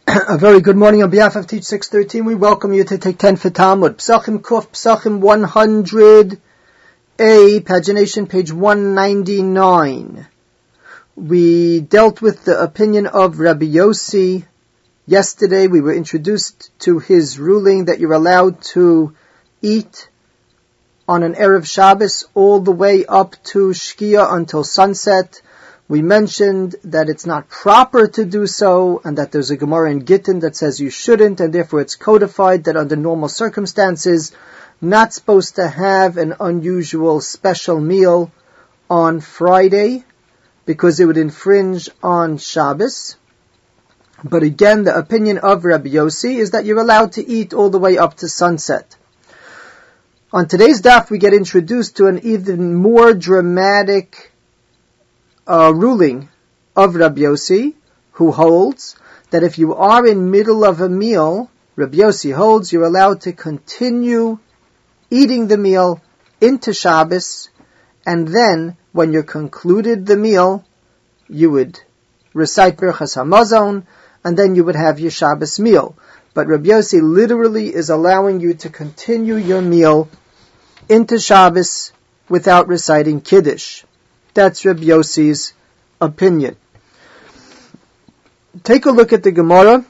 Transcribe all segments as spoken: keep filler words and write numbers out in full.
A very good morning on behalf of Teach six thirteen. We welcome you to take ten for Talmud. Psachim Kuf, Psachim one hundred A, pagination page one ninety-nine. We dealt with the opinion of Rabbi Yossi. Yesterday we were introduced to his ruling that you're allowed to eat on an Erev Shabbos all the way up to Shkia until sunset. We mentioned that it's not proper to do so, and that there's a Gemara in Gittin that says you shouldn't, and therefore it's codified that under normal circumstances, not supposed to have an unusual special meal on Friday, because it would infringe on Shabbos. But again, the opinion of Rabbi Yossi is that you're allowed to eat all the way up to sunset. On today's daf, we get introduced to an even more dramatic Uh, ruling of Rabbi Yossi, who holds that if you are in middle of a meal, Rabbi Yossi holds you're allowed to continue eating the meal into Shabbos, and then when you concluded the meal, you would recite Birchas Hamazon, and then you would have your Shabbos meal. But Rabbi Yossi literally is allowing you to continue your meal into Shabbos without reciting Kiddush. That's Rabbi Yossi's opinion. Take a look at the Gemara.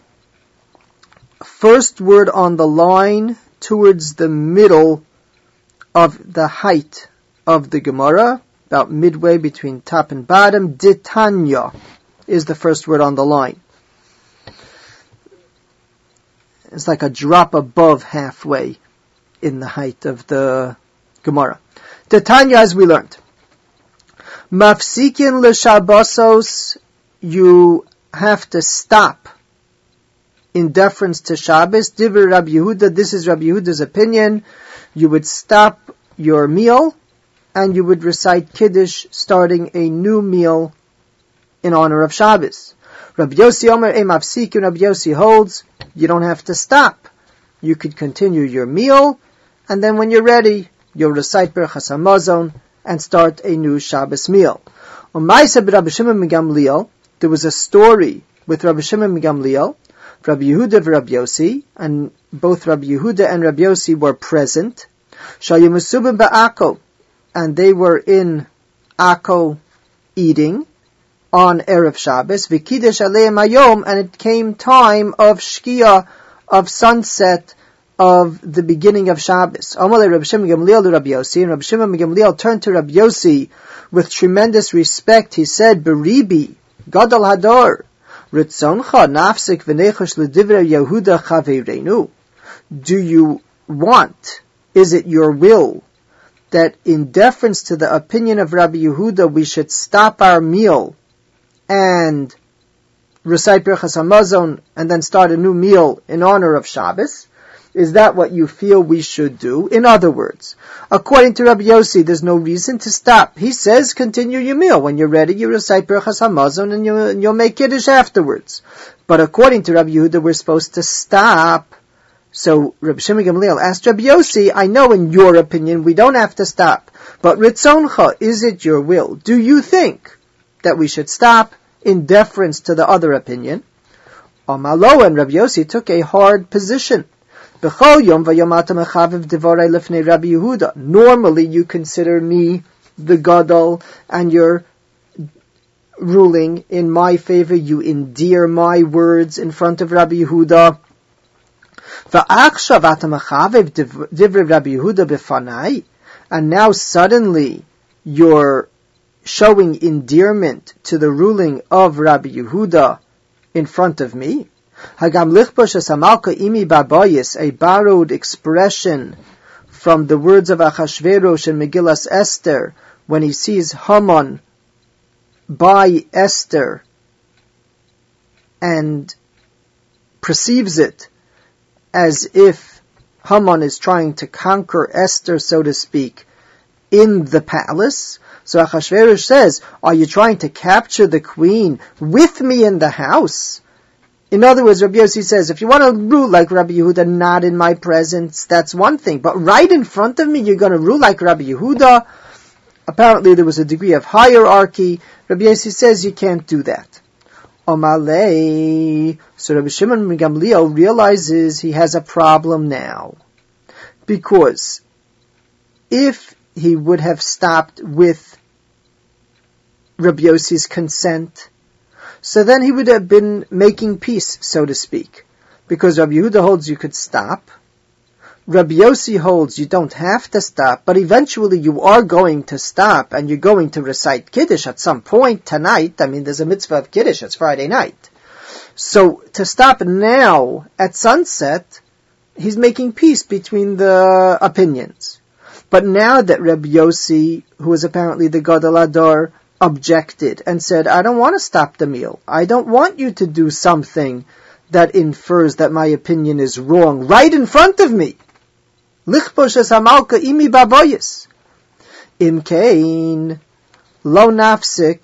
First word on the line towards the middle of the height of the Gemara, about midway between top and bottom. Ditanya is the first word on the line. It's like a drop above halfway in the height of the Gemara. Ditanya, as we learned. Mafsikin l'Shabbosos, you have to stop in deference to Shabbos. Divrei Rabbi Yehuda, this is Rabbi Yehuda's opinion. You would stop your meal and you would recite Kiddush, starting a new meal in honor of Shabbos. Rabbi Yossi Omer, e mafsikin, Rabbi Yossi holds, you don't have to stop. You could continue your meal, and then when you're ready, you'll recite Birchas Hamazon and start a new Shabbos meal. On Ma'aseh Rabbi Shimon ben Gamliel, there was a story with Rabbi Shimon ben Gamliel, Rabbi Yehuda and Rabbi Yossi, and both Rabbi Yehuda and Rabbi Yossi were present. Shayu Mesubim ba'Akko, and they were in Akko eating on Erev Shabbos. V'Kiddush aleim hayom, and it came time of Shkia, of sunset, of the beginning of Shabbos. Amalei Rabbi Shimon Gamliel to Rabbi Yossi, and Rabbi Shimon Gamliel turned to Rabbi Yossi with tremendous respect. He said, "Beribi, Gadol Hador, Ritzoncha nafsik v'nechosh l'divrei Yehuda chaveirenu." Do you want, is it your will, that in deference to the opinion of Rabbi Yehuda, we should stop our meal and recite Birchas Hamazon and then start a new meal in honor of Shabbos? Is that what you feel we should do? In other words, according to Rabbi Yossi, there's no reason to stop. He says, continue your meal. When you're ready, you recite Birchas Hamazon and, you, and you'll make Kiddush afterwards. But according to Rabbi Yehuda, we're supposed to stop. So Rabbi Shimon Gamliel asked Rabbi Yossi, I know in your opinion we don't have to stop, but Ritzoncha, is it your will? Do you think that we should stop in deference to the other opinion? Amalo, and Rabbi Yossi took a hard position. Normally you consider me the Gadol, and you're ruling in my favor. You endear my words in front of Rabbi Yehuda. And now suddenly you're showing endearment to the ruling of Rabbi Yehuda in front of me. Hagam lichbosh amalka imi babayis, a borrowed expression from the words of Achashverosh in Megillas Esther, when he sees Haman by Esther and perceives it as if Haman is trying to conquer Esther, so to speak, in the palace. So Achashverosh says, are you trying to capture the queen with me in the house? In other words, Rabbi Yossi says, if you want to rule like Rabbi Yehuda, not in my presence, that's one thing. But right in front of me, you're going to rule like Rabbi Yehuda? Apparently there was a degree of hierarchy. Rabbi Yossi says you can't do that. Omalei. So Rabbi Shimon ben Gamliel realizes he has a problem now. Because if he would have stopped with Rabbi Yossi's consent, so then he would have been making peace, so to speak. Because Rabbi Yehuda holds you could stop. Rabbi Yossi holds you don't have to stop, but eventually you are going to stop and you're going to recite Kiddush at some point tonight. I mean, there's a mitzvah of Kiddush, it's Friday night. So to stop now at sunset, he's making peace between the opinions. But now that Rabbi Yossi, who is apparently the Gadol Hador, objected and said, I don't want to stop the meal. I don't want you to do something that infers that my opinion is wrong right in front of me. Lichposh hamalka imi baboyis. In Kain, lo nafsik,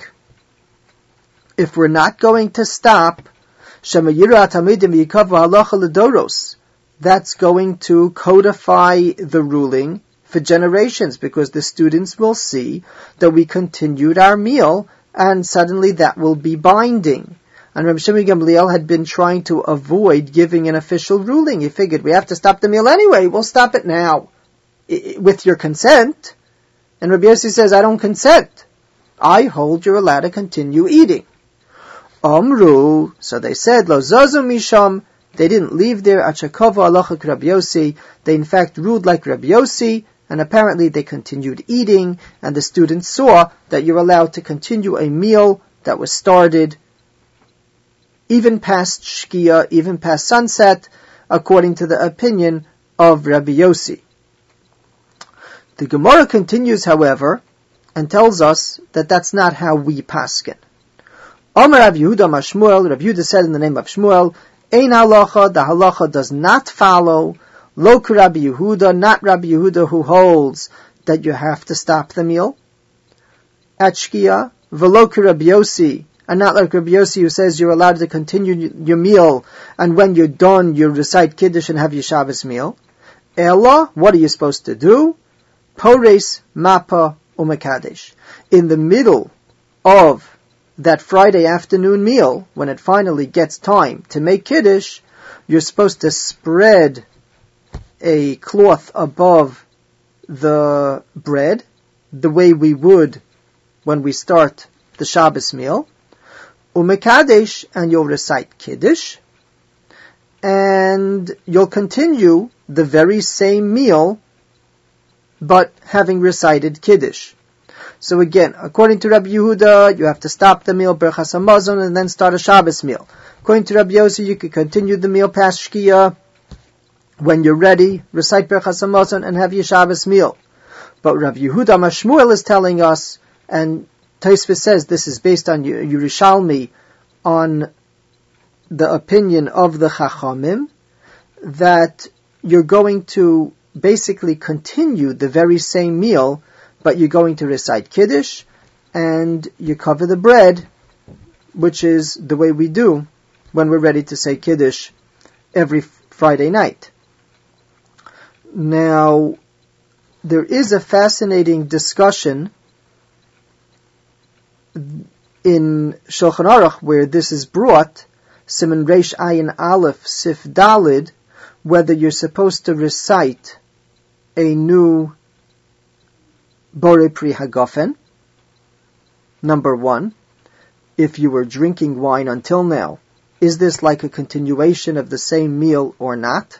if we're not going to stop, shemayira tamidim yikavu halacha ledoros, that's going to codify the ruling for generations, because the students will see that we continued our meal, and suddenly that will be binding. And Rabbi Shimon Gamliel had been trying to avoid giving an official ruling. He figured, we have to stop the meal anyway, we'll stop it now, I- with your consent. And Rabbi Yossi says, I don't consent. I hold you're allowed to continue eating. Omru, so they said, Lo zozu misham, they didn't leave there, Achakova alachak Rabbi Yossi, they in fact ruled like Rabbi Yossi, and apparently they continued eating, and the students saw that you're allowed to continue a meal that was started even past Shkia, even past sunset, according to the opinion of Rabbi Yossi. The Gemara continues, however, and tells us that that's not how we paskin. Omer Rav Yehuda Mashmuel, Rav Yehuda said in the name of Shmuel, Ein halacha, the halacha does not follow, lo Rabbi Yehuda, not Rabbi Yehuda who holds that you have to stop the meal at Shkia, velo Rabbi Yossi, and not like Rabbi Yossi who says you're allowed to continue your meal, and when you're done, you recite Kiddush and have your Shabbos meal. Ella, what are you supposed to do? Pores mapa umekadesh. In the middle of that Friday afternoon meal, when it finally gets time to make Kiddush, you're supposed to spread a cloth above the bread, the way we would when we start the Shabbos meal. Umekadesh, and you'll recite Kiddush, and you'll continue the very same meal, but having recited Kiddush. So again, according to Rabbi Yehuda, you have to stop the meal, Berchas Hamazon, and then start a Shabbos meal. According to Rabbi Yossi, you can continue the meal past Shkia. When you're ready, recite Berchas Hamazon and have your Shabbos meal. But Rabbi Yehuda Mashmuel is telling us, and Tosfos says this is based on Yerushalmi, on the opinion of the Chachamim, that you're going to basically continue the very same meal, but you're going to recite Kiddush, and you cover the bread, which is the way we do when we're ready to say Kiddush every Friday night. Now, there is a fascinating discussion in Shulchan Aruch where this is brought, Siman Reish Ayin Aleph Sif Dalid, whether you're supposed to recite a new Borei Pri Hagafen, number one, if you were drinking wine until now, is this like a continuation of the same meal or not?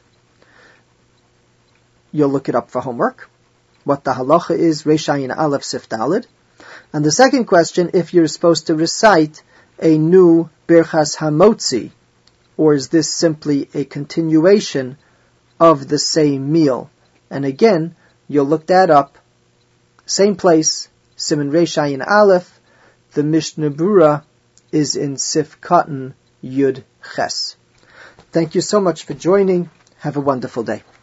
You'll look it up for homework. What the halacha is, Reish Ayin Aleph Sif Dalid. And the second question, if you're supposed to recite a new Birchas Hamotzi, or is this simply a continuation of the same meal? And again, you'll look that up. Same place, Siman Reish Ayin Aleph. The Mishnah Berurah is in Sif Katan Yud Ches. Thank you so much for joining. Have a wonderful day.